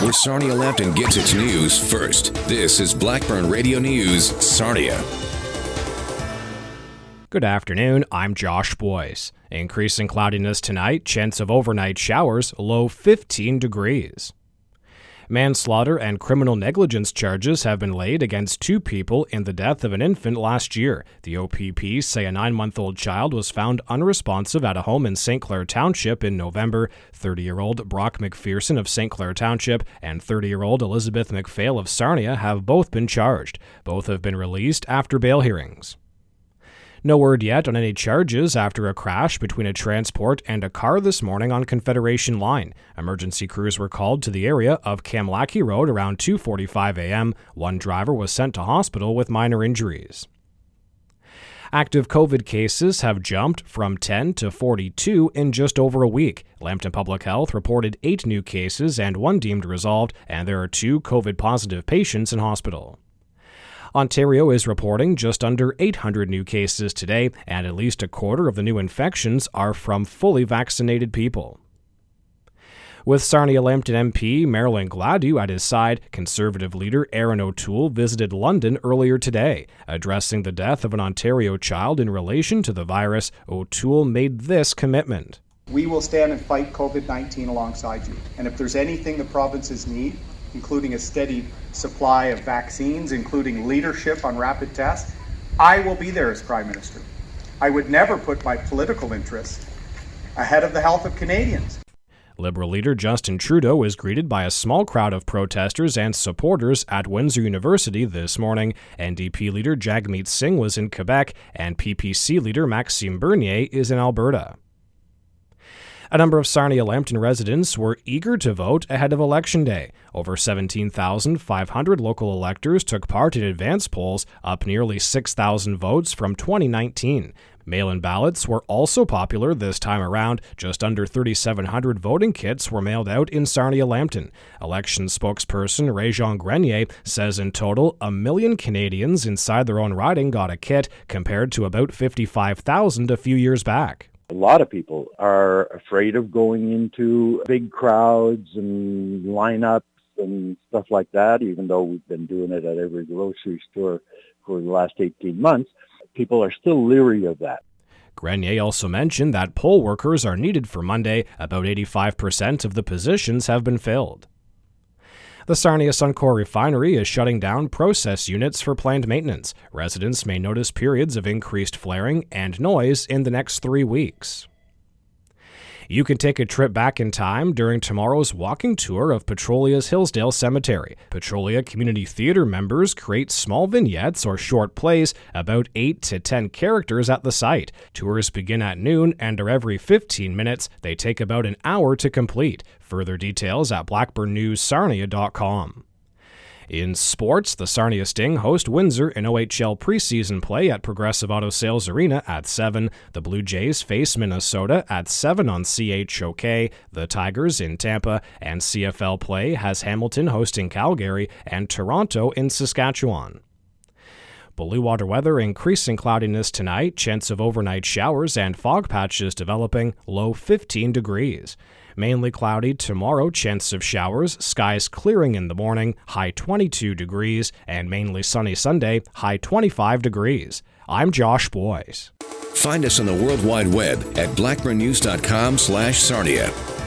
where Sarnia-Lambton gets its news first. This is Blackburn Radio News, Sarnia. Good afternoon, I'm Josh Boyce. Increasing cloudiness tonight, chance of overnight showers, low 15 degrees. Manslaughter and criminal negligence charges have been laid against two people in the death of an infant last year. The OPP say a 9-month-old child was found unresponsive at a home in St. Clair Township in November. 30-year-old Brock McPherson of St. Clair Township and 30-year-old Elizabeth McPhail of Sarnia have both been charged. Both have been released after bail hearings. No word yet on any charges after a crash between a transport and a car this morning on Confederation Line. Emergency crews were called to the area of Kamlaki Road around 2:45 a.m. One driver was sent to hospital with minor injuries. Active COVID cases have jumped from 10 to 42 in just over a week. Lambton Public Health reported 8 new cases and 1 deemed resolved, and there are 2 COVID-positive patients in hospital. Ontario is reporting just under 800 new cases today, and at least a quarter of the new infections are from fully vaccinated people. With Sarnia-Lambton MP Marilyn Gladu at his side, Conservative leader Aaron O'Toole visited London earlier today. Addressing the death of an Ontario child in relation to the virus, O'Toole made this commitment. We will stand and fight COVID-19 alongside you, and if there's anything the provinces need, including a steady supply of vaccines, including leadership on rapid tests, I will be there as Prime Minister. I would never put my political interests ahead of the health of Canadians. Liberal leader Justin Trudeau was greeted by a small crowd of protesters and supporters at Windsor University this morning. NDP leader Jagmeet Singh was in Quebec, and PPC leader Maxime Bernier is in Alberta. A number of Sarnia-Lambton residents were eager to vote ahead of Election Day. Over 17,500 local electors took part in advance polls, up nearly 6,000 votes from 2019. Mail-in ballots were also popular this time around. Just under 3,700 voting kits were mailed out in Sarnia-Lambton. Election spokesperson Réjean Grenier says in total, 1 million Canadians inside their own riding got a kit, compared to about 55,000 a few years back. A lot of people are afraid of going into big crowds and lineups and stuff like that, even though we've been doing it at every grocery store for the last 18 months. People are still leery of that. Grenier also mentioned that poll workers are needed for Monday. About 85% of the positions have been filled. The Sarnia Suncor refinery is shutting down process units for planned maintenance. Residents may notice periods of increased flaring and noise in the next 3 weeks. You can take a trip back in time during tomorrow's walking tour of Petrolia's Hillsdale Cemetery. Petrolia Community Theatre members create small vignettes or short plays about 8 to 10 characters at the site. Tours begin at noon and are every 15 minutes. They take about an hour to complete. Further details at blackburnnewssarnia.com. In sports, the Sarnia Sting host Windsor in OHL preseason play at Progressive Auto Sales Arena at 7. The Blue Jays face Minnesota at 7 on CHOK. The Tigers in Tampa, and CFL play has Hamilton hosting Calgary and Toronto in Saskatchewan. Blue water weather, increasing cloudiness tonight, chance of overnight showers and fog patches developing, low 15 degrees. Mainly cloudy tomorrow, chance of showers, skies clearing in the morning, high 22 degrees, and mainly sunny Sunday, high 25 degrees. I'm Josh Boyce. Find us on the World Wide Web at blackburnnews.com/Sarnia.